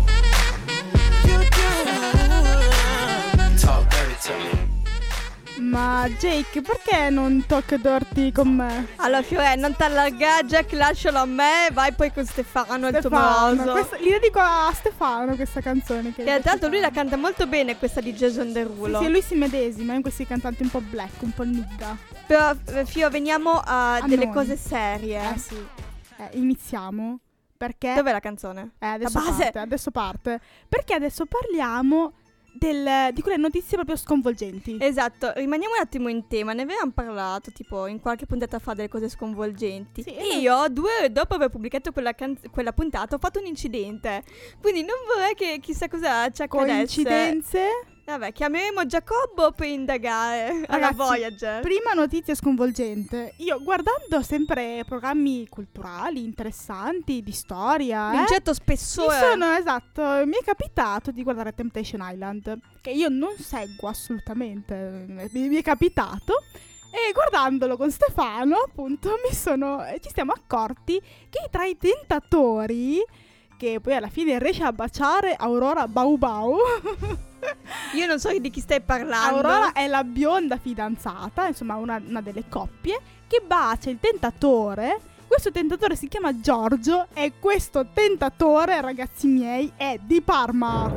Talk dirty to me. Ma Jake, perché non tocca dirty con me? Allora Fiore, non t'allargare, Jack, lascialo a me. Vai poi con Stefano, il tuo moroso. Questa, gli dedico a Stefano questa canzone. Che, Che tra l'altro lui la canta molto bene, questa di Jason Derulo. Sì, sì, lui si medesima in questi cantanti un po' black, un po' nigga. Però eh, Fio, veniamo a, A delle noi. cose serie. Eh sì. Eh, iniziamo. Perché? Dov'è la canzone? Eh, adesso La base. parte, adesso parte. Perché adesso parliamo del, di quelle notizie proprio sconvolgenti. Esatto, rimaniamo un attimo in tema. Ne avevamo parlato tipo in qualche puntata fa delle cose sconvolgenti. Sì, E io due ore dopo aver pubblicato quella, can- quella puntata ho fatto un incidente. Quindi non vorrei che chissà cosa ci accadesse. Coincidenze? Vabbè, chiameremo Giacobbo per indagare alla Ragazzi, Voyager. Prima notizia sconvolgente. Io guardando sempre programmi culturali interessanti, di storia, Un eh, certo mi spessore. sono, esatto, mi è capitato di guardare Temptation Island, che io non seguo assolutamente, mi, mi è capitato. E guardandolo con Stefano, appunto, mi sono, eh, ci siamo accorti che tra i tentatori, che poi alla fine riesce a baciare Aurora Bau Bau. Io non so di chi stai parlando. Aurora è la bionda fidanzata, insomma una, una delle coppie, che bacia il tentatore. Questo tentatore si chiama Giorgio e questo tentatore, ragazzi miei, è di Parma.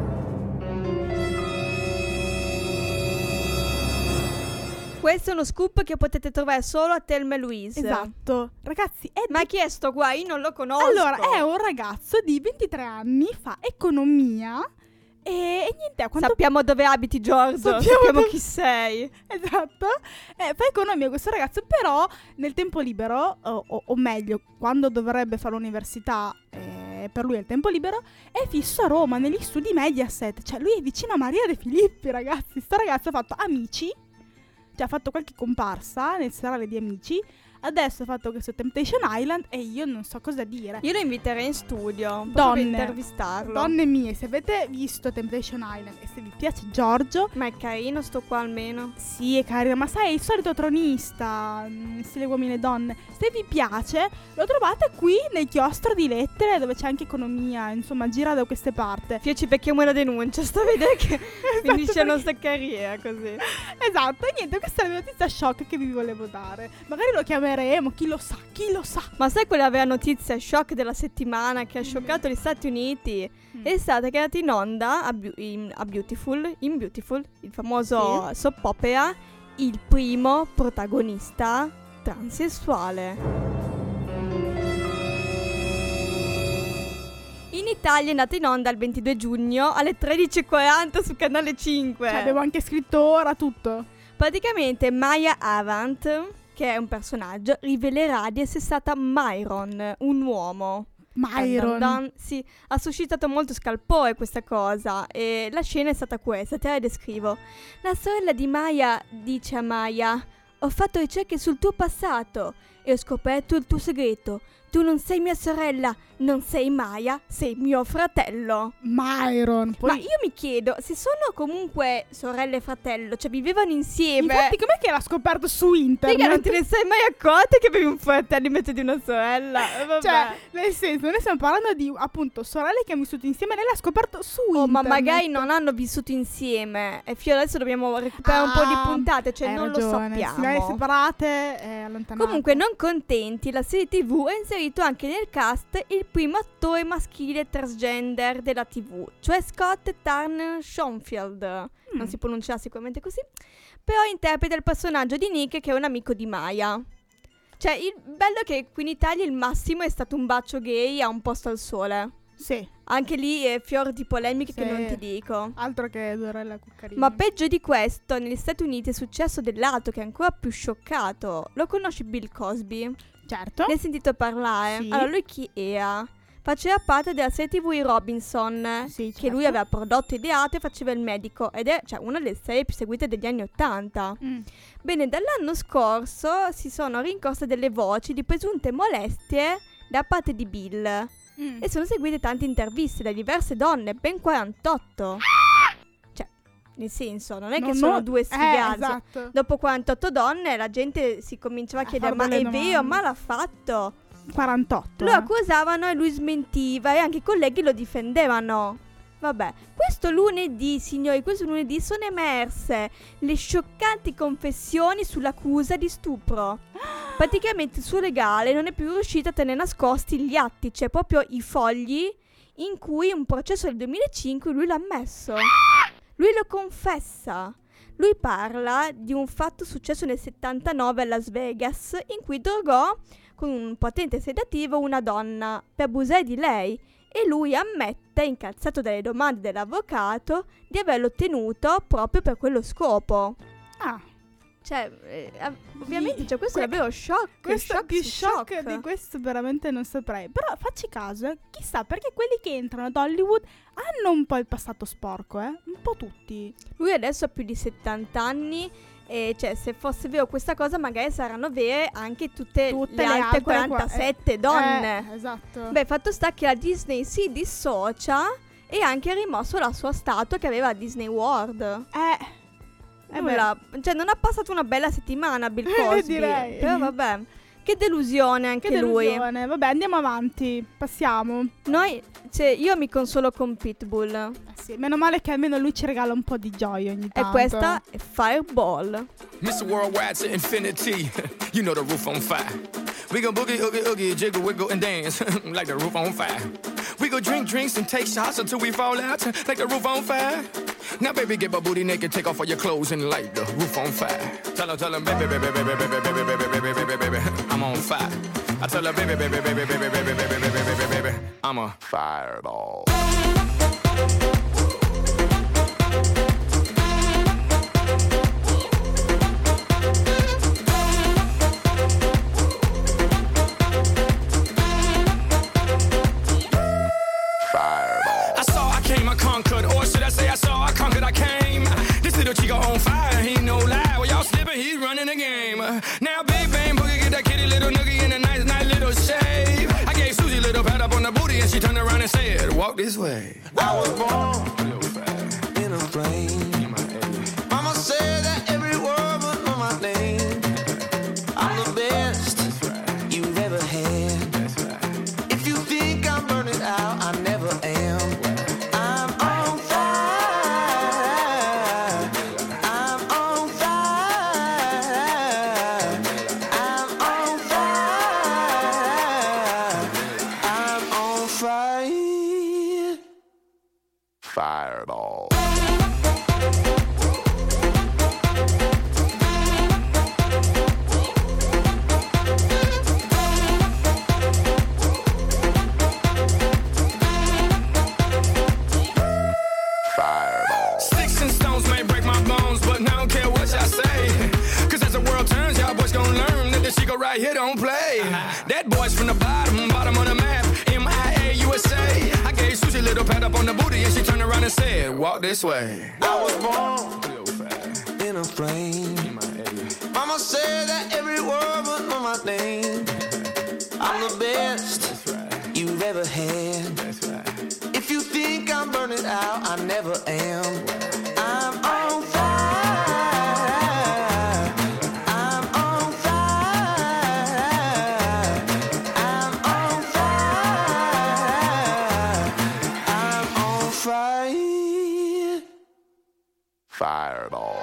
Questo è uno scoop che potete trovare solo a Thelma e Louise. Esatto. Ragazzi, è Ma di... chi è sto qua? Io non lo conosco. Allora, è un ragazzo di ventitré anni, fa economia e, e niente, a quanto... Sappiamo dove abiti, Giorgio. Sappiamo Sappiamo, dove- chi sei. Esatto. Eh, fa economia questo ragazzo, però nel tempo libero, o, o- o meglio, quando dovrebbe fare l'università, eh, per lui è il tempo libero, è fisso a Roma, negli studi Mediaset. Cioè, lui è vicino a Maria De Filippi, ragazzi. Sto ragazzo ha fatto Amici, cioè ha fatto qualche comparsa nel seriale di Amici. Adesso ha fatto questo Temptation Island e io non so cosa dire. Io lo inviterei in studio. Donne. Donne. intervistarlo. Donne mie, se avete visto Temptation Island e se vi piace Giorgio, Ma è carino sto qua almeno. sì, è carino, ma sai, è il solito tronista, in stile uomini e donne. Se vi piace, lo trovate qui nel chiostro di lettere, dove c'è anche economia, insomma, gira da queste parti. Io ci becchiamo una denuncia. Sto a vedere che finisce perché- la nostra carriera così. Esatto, e niente, questa è la mia notizia shock che vi volevo dare. Magari lo chiameremo, chi lo sa, chi lo sa. Ma sai quella vera notizia shock della settimana che ha scioccato gli Stati Uniti? Mm. È stata che è andata in onda a, Beau- in, a Beautiful, in Beautiful, il famoso soap opera, il primo protagonista transessuale. In Italia è andata in onda il ventidue giugno alle tredici e quaranta su Canale cinque. Cioè, avevo anche scritto ora tutto. Praticamente Maya Avant, che è un personaggio, rivelerà di essere stata Myron, un uomo. Myron. Dun dun dun. Sì, ha suscitato molto scalpore questa cosa e la scena è stata questa, te la descrivo. La sorella di Maya dice a Maya: ho fatto ricerche sul tuo passato e ho scoperto il tuo segreto. Tu non sei mia sorella, non sei Maya, sei mio fratello. Myron. Poi... Ma io mi chiedo, se sono comunque sorella e fratello, cioè vivevano insieme. Infatti, com'è che l'ha scoperto su internet? Mica non te ne sei mai accorta che avevi un fratello invece di una sorella? Eh, vabbè. Cioè, nel senso, noi stiamo parlando di, appunto, sorelle che hanno vissuto insieme. Lei l'ha scoperto su Oh, internet. ma magari non hanno vissuto insieme. E Fio, adesso dobbiamo recuperare un po' di Ah, puntate, cioè hai non ragione. lo Se magari sappiamo. separate, è allontanate. Comunque, non contenti, la serie tivù ha inserito anche nel cast il primo attore maschile transgender della tivù, cioè Scott Turner Schoenfield. Mm. Non si pronuncia sicuramente così, però interpreta il personaggio di Nick, che è un amico di Maya. Cioè, il bello è che qui in Italia il massimo è stato un bacio gay a Un posto al sole. Sì. Anche lì è fior di polemiche Sì. che non ti dico. Altro che Dorella Cuccarini. Ma peggio di questo, negli Stati Uniti è successo dell'altro che è ancora più scioccato. Lo conosci Bill Cosby? Certo. Ne hai sentito parlare? Sì. Allora, lui chi era? Faceva parte della serie tivù Robinson, Sì, che lui certo. aveva prodotto, ideato e faceva il medico, ed è cioè, una delle serie più seguite degli anni Ottanta. Mm. Bene, dall'anno scorso si sono rincorse delle voci di presunte molestie da parte di Bill Mm. e sono seguite tante interviste da diverse donne, ben quarantotto. Cioè, nel senso, non è che No, sono no, due eh, sfigazze. esatto. Dopo quarantotto donne la gente si cominciava a A chiedere: far ma è delle vero, domande." ma l'ha fatto? quarantotto. Lo eh. accusavano e lui smentiva, e anche i colleghi lo difendevano. Vabbè, questo lunedì, signori, questo lunedì sono emerse le scioccanti confessioni sull'accusa di stupro. Praticamente il suo legale non è più riuscito a tenere nascosti gli atti, cioè proprio i fogli in cui un processo del duemilacinque lui l'ha ammesso. Lui lo confessa. Lui parla di un fatto successo nel settantanove a Las Vegas, in cui drogò con un potente sedativo una donna per abusare di lei, e lui ammette, incazzato dalle domande dell'avvocato, di averlo ottenuto proprio per quello scopo. Ah, Cioè, eh, av- ovviamente cioè, questo Que- è davvero shock. questo shock più su shock, shock. di questo veramente non saprei. Però facci caso, eh. Chissà, perché quelli che entrano ad Hollywood hanno un po' il passato sporco, eh. Un po' tutti. Lui adesso ha più di settanta anni. E cioè, se fosse vero questa cosa, magari saranno vere anche tutte, Tutte le le altre altre qua- quarantasette eh, donne. eh, esatto. Beh, fatto sta che la Disney si dissocia e ha anche rimosso la sua statua che aveva a Disney World. Eh, eh beh. Nulla, cioè non ha passato una bella settimana Bill Cosby. Direi. Però vabbè, che delusione anche Che lui. delusione. Vabbè, andiamo avanti. Passiamo. Noi, cioè, io mi consolo con Pitbull. Eh sì, meno male che almeno lui ci regala un po' di gioia ogni E tanto. questa è Fireball. Mister Worldwide to infinity. You know the roof on fire. We go boogie, oogie, oogie, jiggle, wiggle, and dance like the roof on fire. We go drink drinks and take shots until we fall out like the roof on fire. Now, baby, get my booty naked, take off all your clothes and light the roof on fire. Tell her, tell her, baby, baby, baby, baby, baby, baby, baby, baby, baby, baby, I'm on fire. I tell her, baby, baby, baby, baby, baby, baby, baby, baby, baby, baby, I'm a fireball. I saw, I came, I conquered, or should I say I saw, I conquered, I came. This little chico on fire, he no lie. Well, y'all slipping, he's running the game. Now, big bang boogie, get that kitty little noogie in a nice, nice little shave. I gave Susie a little pat up on the booty, and she turned around and said, walk this way. I was born in a plane. Mama said that every word would know my name. I'm the best you've ever had. If you think I'm burning out, I never am. I'm on fire. I'm on fire. I'm on fire. I'm on fire. Fireball. Sticks and stones may break my bones, but I don't care what y'all say. Cause as the world turns, y'all boys gon' learn that the Chico right here don't play. That boy's from the bottom, bottom of the map, M I A U S A. I gave Susie a little pat up on the booty, and she turned around and said, walk this way. I was born in a plane. Mama said that every word would know my name. I'm the best you've ever had. If you think I'm burning out, I never am. I'm on fire. I'm on fire. I'm on fire. I'm on fire. Fireball.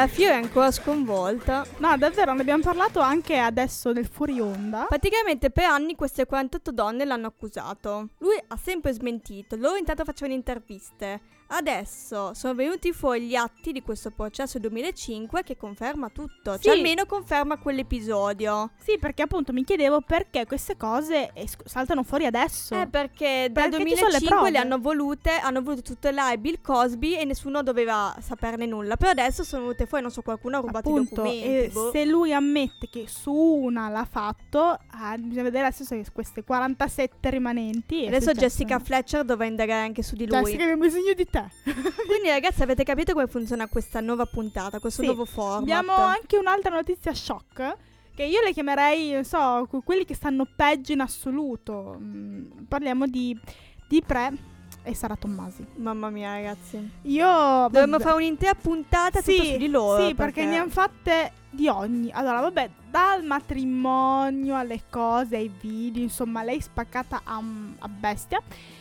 La Fio è ancora sconvolta. No, davvero, ne abbiamo parlato anche adesso nel fuori onda. Praticamente per anni queste quarantotto donne l'hanno accusato. Lui ha sempre smentito, loro intanto facevano interviste. Adesso sono venuti fuori gli atti di questo processo duemilacinque che conferma tutto, Sì. cioè almeno conferma quell'episodio. Sì, perché appunto mi chiedevo perché queste cose es- saltano fuori adesso. Eh, perché dal Perché ci sono le duemilacinque prove. le hanno volute, hanno voluto tutelare Bill Cosby e nessuno doveva saperne nulla. Però adesso sono venute fuori, non so, qualcuno ha rubato i Appunto, documenti. e boh. se lui ammette che su una l'ha fatto, ah, bisogna vedere adesso se queste quarantasette rimanenti. è Adesso successo. Jessica Fletcher dovrà indagare anche su di lui. Jessica, abbiamo bisogno di te. Quindi ragazzi, avete capito come funziona questa nuova puntata, questo Sì. nuovo format? Abbiamo anche un'altra notizia shock, che io le chiamerei, non so, que- quelli che stanno peggio in assoluto. Mm, parliamo di Di Pre e Sara Tommasi. Mamma mia, ragazzi. Io Dovremmo vabbè. fare un'intera puntata Sì, tutta su di loro. sì, perché ne hanno fatte di ogni. Allora, vabbè, dal matrimonio alle cose, ai video, insomma, lei spaccata a, a bestia.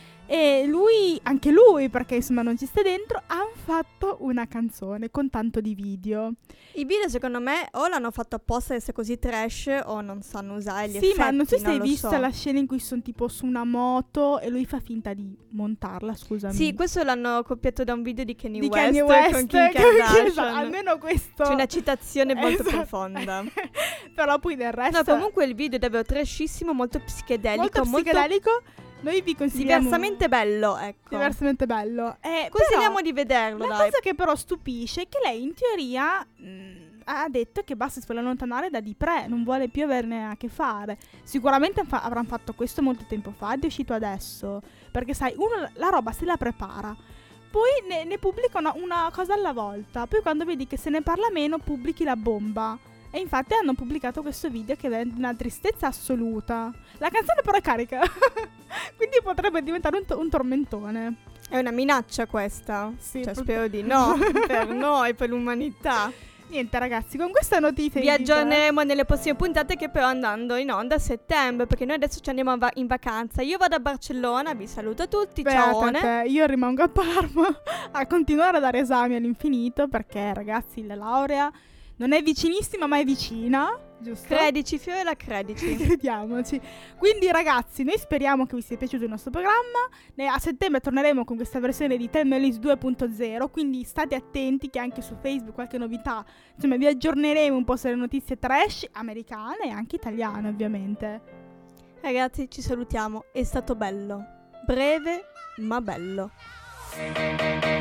E lui, anche lui, perché insomma non ci sta dentro, hanno fatto una canzone con tanto di video. I video secondo me o l'hanno fatto apposta per essere così trash o non sanno usare gli Sì, effetti. ma non so se hai lo visto so. la scena in cui sono tipo su una moto e lui fa finta di montarla, scusami. Sì, questo l'hanno copiato da un video di Kanye di West, Kanye West con Kim che- Kardashian. esatto, almeno questo. C'è una citazione molto Esatto. profonda. Però poi del resto No, comunque il video è davvero trashissimo, molto psichedelico, molto psichedelico. Noi vi consigliamo diversamente bello, ecco. diversamente bello. Eh, Consigliamo però, di vederlo, la dai. cosa che però stupisce è che lei in teoria mh, ha detto che basta, si vuole allontanare da Di Pre, non vuole più averne a che fare. Sicuramente fa- avranno fatto questo molto tempo fa ed è uscito adesso, perché sai, uno la roba se la prepara, poi ne, ne pubblica una, una cosa alla volta, poi quando vedi che se ne parla meno pubblichi la bomba. E infatti hanno pubblicato questo video che è una tristezza assoluta. La canzone però è carica, quindi potrebbe diventare un, to- un tormentone. È una minaccia questa. Sì, Cioè, pur- spero di no, per noi, per l'umanità. Niente ragazzi, con questa notizia Vi di- aggiorneremo nelle prossime puntate, che però andando in onda a settembre, perché noi adesso ci andiamo a va- in vacanza. Io vado a Barcellona, vi saluto a tutti, Beata ciao. te, io rimango a Parma a continuare a dare esami all'infinito, perché ragazzi la laurea non è vicinissima ma è vicina, giusto? Credici, Fiorella, credici. Crediamoci. Quindi ragazzi, noi speriamo che vi sia piaciuto il nostro programma. Ne- A settembre torneremo con questa versione di Tell Me Alice due punto zero, quindi state attenti che anche su Facebook qualche novità, insomma vi aggiorneremo un po' sulle notizie trash americane e anche italiane ovviamente. Ragazzi, ci salutiamo, è stato bello. Breve ma bello.